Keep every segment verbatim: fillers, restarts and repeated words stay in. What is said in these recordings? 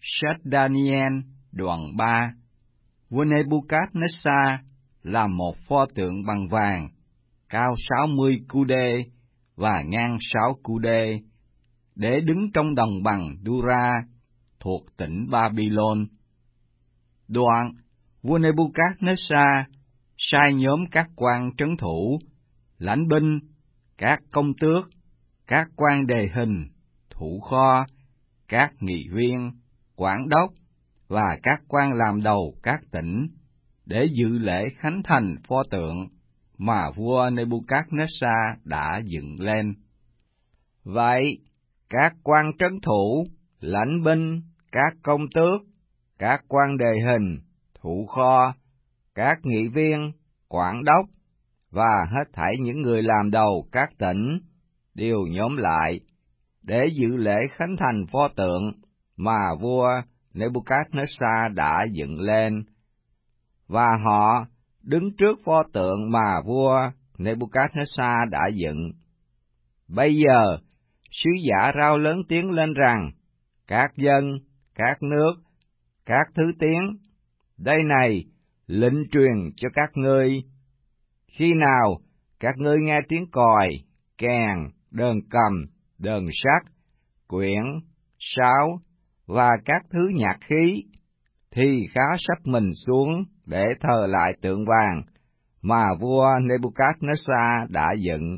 Sách Daniel đoạn ba. Vua Nebuchadnezzar làm một pho tượng bằng vàng, cao sáu mươi cu đê và ngang sáu cu đê, để đứng trong đồng bằng Dura thuộc tỉnh Babylon. Đoạn, vua Nebuchadnezzar sai nhóm các quan trấn thủ, lãnh binh, các công tước, các quan đề hình, thủ kho, các nghị viên, quản đốc và các quan làm đầu các tỉnh để dự lễ khánh thành pho tượng mà vua Nebuchadnezzar đã dựng lên. Vậy, các quan trấn thủ, lãnh binh, các công tước, các quan đề hình, thủ kho, các nghị viên, quản đốc và hết thảy những người làm đầu các tỉnh đều nhóm lại để dự lễ khánh thành pho tượng mà vua Nebuchadnezzar đã dựng lên, và họ đứng trước pho tượng mà vua Nebuchadnezzar đã dựng. Bây giờ, sứ giả rao lớn tiếng lên rằng: các dân, các nước, các thứ tiếng, đây này, lệnh truyền cho các ngươi. Khi nào các ngươi nghe tiếng còi, kèn, đờn cầm, đờn sắt, quyển, sáo và các thứ nhạc khí, thì khá sắp mình xuống để thờ lại tượng vàng mà vua Nebuchadnezzar đã dựng.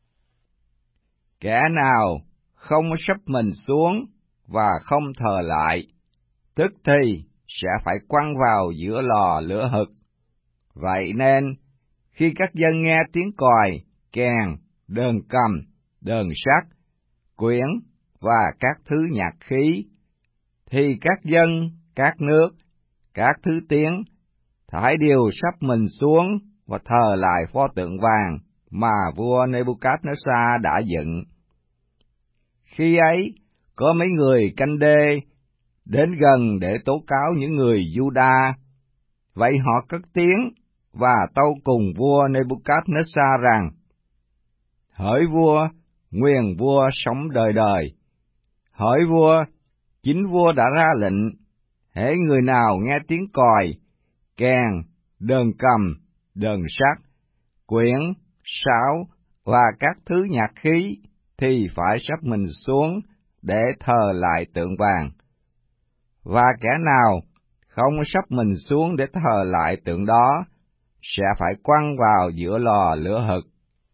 Kẻ nào không sắp mình xuống và không thờ lại, tức thì sẽ phải quăng vào giữa lò lửa hực. Vậy nên, khi các dân nghe tiếng còi, kèn, đờn cầm, đờn sắt, quyển và các thứ nhạc khí, thì các dân, các nước, các thứ tiếng, thải đều sắp mình xuống và thờ lại pho tượng vàng mà vua Nebuchadnezzar đã dựng. Khi ấy, có mấy người canh đê đến gần để tố cáo những người Juda. Vậy họ cất tiếng và tâu cùng vua Nebuchadnezzar rằng: hỡi vua, nguyền vua sống đời đời. Hỡi vua, chính vua đã ra lệnh, hễ người nào nghe tiếng còi, kèn, đờn cầm, đờn sắt, quyển, sáo và các thứ nhạc khí, thì phải sắp mình xuống để thờ lại tượng vàng. Và kẻ nào không sắp mình xuống để thờ lại tượng đó, sẽ phải quăng vào giữa lò lửa hực.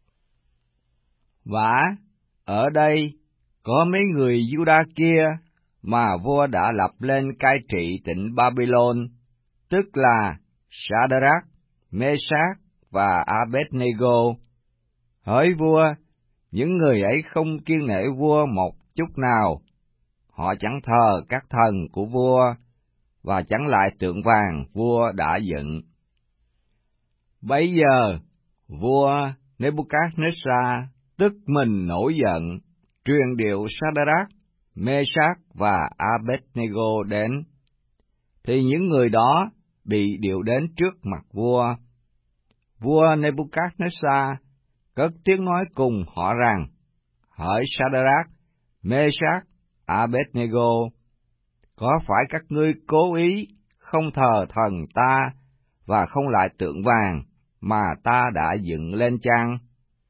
Vả, ở đây có mấy người Juda kia mà vua đã lập lên cai trị tỉnh Babylon, tức là Sa-đa-rắc, Mê-sác và A-bết-nê-gô. Hỡi vua, những người ấy không kiêng nể vua một chút nào. Họ chẳng thờ các thần của vua và chẳng lại tượng vàng vua đã dựng. Bấy giờ, vua Nebuchadnezzar tức mình nổi giận, truyền điệu Sa-đa-rắc, Mê-sác và A-bết-nê-gô đến. Thì những người đó bị điệu đến trước mặt vua. Vua Nebuchadnezzar cất tiếng nói cùng họ rằng: hỡi Sa-đa-rắc, Mê-sác, A-bết-nê-gô, có phải các ngươi cố ý không thờ thần ta và không lại tượng vàng mà ta đã dựng lên chăng?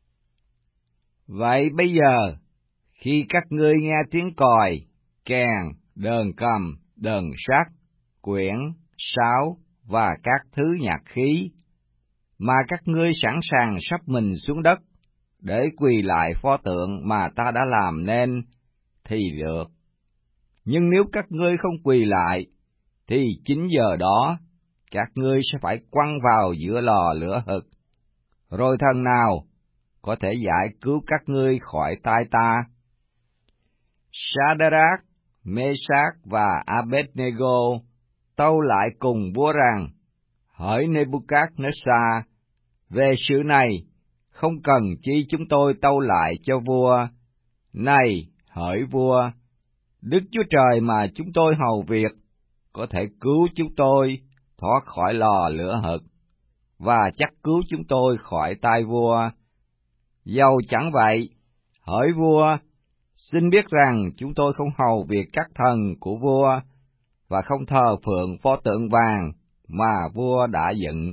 Vậy bây giờ, khi các ngươi nghe tiếng còi, kèn, đờn cầm, đờn sắt, quyển, sáo và các thứ nhạc khí, mà các ngươi sẵn sàng sắp mình xuống đất để quỳ lại pho tượng mà ta đã làm nên, thì được. Nhưng nếu các ngươi không quỳ lại, thì chính giờ đó các ngươi sẽ phải quăng vào giữa lò lửa hực. Rồi thần nào có thể giải cứu các ngươi khỏi tay ta? Sa-đa-rắc, Mê-sác và A-bết-nê-gô tâu lại cùng vua rằng: hỡi Nebuchadnezzar, về sự này không cần chi chúng tôi tâu lại cho vua. Này, hỡi vua, Đức Chúa Trời mà chúng tôi hầu việc có thể cứu chúng tôi thoát khỏi lò lửa hực, và chắc cứu chúng tôi khỏi tay vua. Dầu chẳng vậy, hỡi vua, xin biết rằng chúng tôi không hầu việc các thần của vua, và không thờ phượng pho tượng vàng mà vua đã dựng.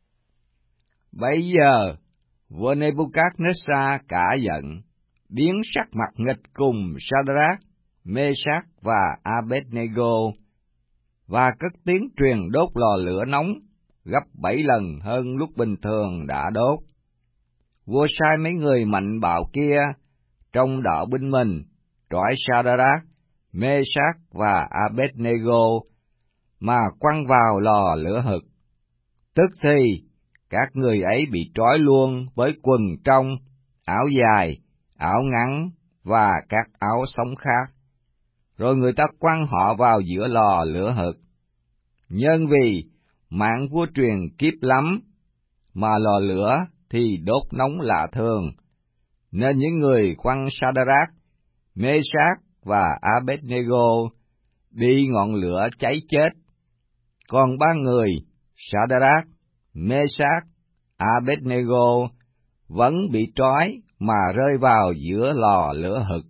Bấy giờ, vua Nebuchadnezzar cả giận, biến sắc mặt nghịch cùng Sa-đa-rác, Mê-sác và A-bết-nê-gô, và cất tiếng truyền đốt lò lửa nóng gấp bảy lần hơn lúc bình thường đã đốt. Vua sai mấy người mạnh bạo kia trong đạo binh mình trói Sa-đa-rác, Mê-sác và A-bết-nê-gô mà quăng vào lò lửa hực. Tức thì các người ấy bị trói luôn với quần trong, áo dài, áo ngắn và các áo sống khác. Rồi người ta quăng họ vào giữa lò lửa hực. Nhân vì mạng vua truyền kiếp lắm, mà lò lửa thì đốt nóng lạ thường, nên những người quăng Sa-đa-rác, Mê-sác và A-bết-nê-gô bị ngọn lửa cháy chết. Còn ba người Sa-đa-rác, Mê-sác, A-bết-nê-gô vẫn bị trói mà rơi vào giữa lò lửa hực.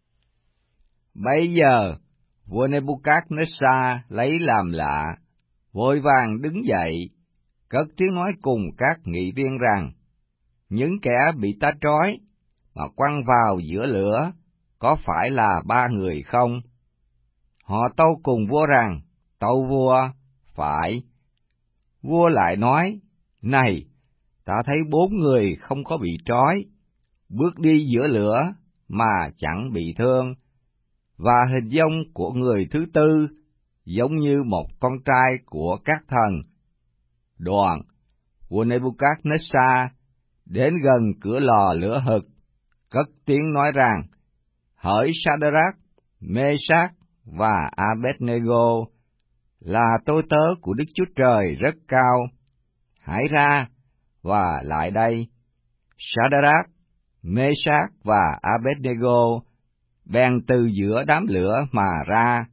Bấy giờ, vua Nebuchadnezzar lấy làm lạ, vội vàng đứng dậy, cất tiếng nói cùng các nghị viên rằng, những kẻ bị ta trói mà quăng vào giữa lửa có phải là ba người không? Họ tâu cùng vua rằng, tâu vua, phải. Vua lại nói, này, ta thấy bốn người không có bị trói, bước đi giữa lửa mà chẳng bị thương, và hình dong của người thứ tư giống như một con trai của các thần. Đoạn, vua Nebuchadnezzar đến gần cửa lò lửa hực, cất tiếng nói rằng, hỡi Sa-đa-rác, Mê-sác và A-bết-nê-gô, là tôi tớ của Đức Chúa Trời rất cao, hãy ra và lại đây. Sa-đa-rác, Mê-sác và A-bết-nê-gô bèn từ giữa đám lửa mà ra.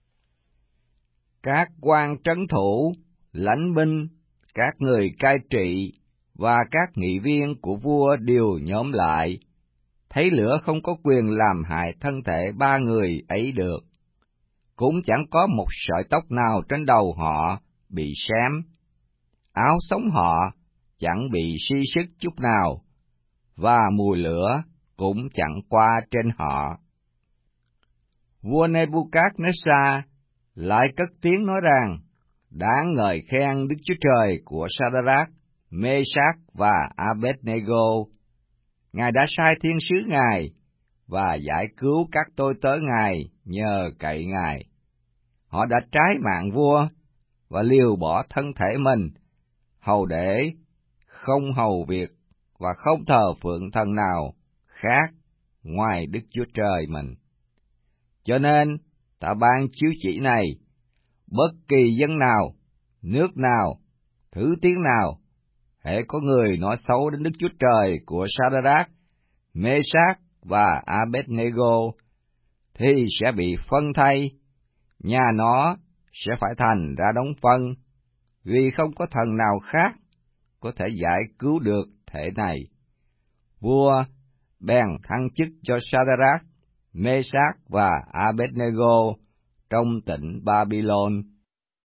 Các quan trấn thủ, lãnh binh, các người cai trị và các nghị viên của vua đều nhóm lại, thấy lửa không có quyền làm hại thân thể ba người ấy được. Cũng chẳng có một sợi tóc nào trên đầu họ bị xém, áo sống họ chẳng bị si sức chút nào, và mùi lửa cũng chẳng qua trên họ. Vua Nebuchadnezzar lại cất tiếng nói rằng, đáng ngợi khen Đức Chúa Trời của Sa-đa-rác, Mê-sác và A-bết-nê-gô. Ngài đã sai thiên sứ Ngài và giải cứu các tôi tớ Ngài nhờ cậy Ngài. Họ đã trái mạng vua và liều bỏ thân thể mình, hầu để không hầu việc và không thờ phượng thần nào khác ngoài Đức Chúa Trời mình. Cho nên, ta ban chiếu chỉ này, bất kỳ dân nào, nước nào, thứ tiếng nào, hễ có người nói xấu đến Đức Chúa Trời của Sa-đa-rác, Mê-sác và A-bết-nê-gô, thì sẽ bị phân thay, nhà nó sẽ phải thành ra đống phân, vì không có thần nào khác có thể giải cứu được thể này. Vua bèn thăng chức cho Sa-đa-rác, Mê-sác và A-bết-nê-gô trong tỉnh Ba-bi-lôn.